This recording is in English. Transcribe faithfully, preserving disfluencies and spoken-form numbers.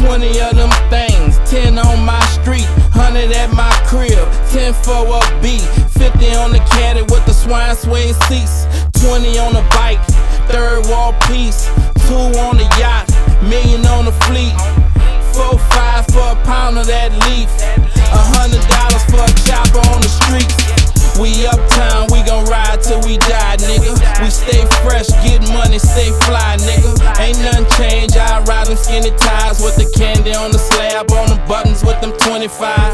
twenty of them things, ten on my street, one hundred at my crib, ten for a beat, fifty on the caddy with the swine suede seats, twenty on the bike, third wall piece, two on the yacht, million on the fleet, four five for a pound of that leaf, a hundred dollars for a chopper on the streets. We uptown, we gon' ride till we die, nigga. We stay fresh, get money, stay fly, nigga. Ain't nothing changed, I ride them skinny ties with the candy on the slab, on the buttons with them twenty-five.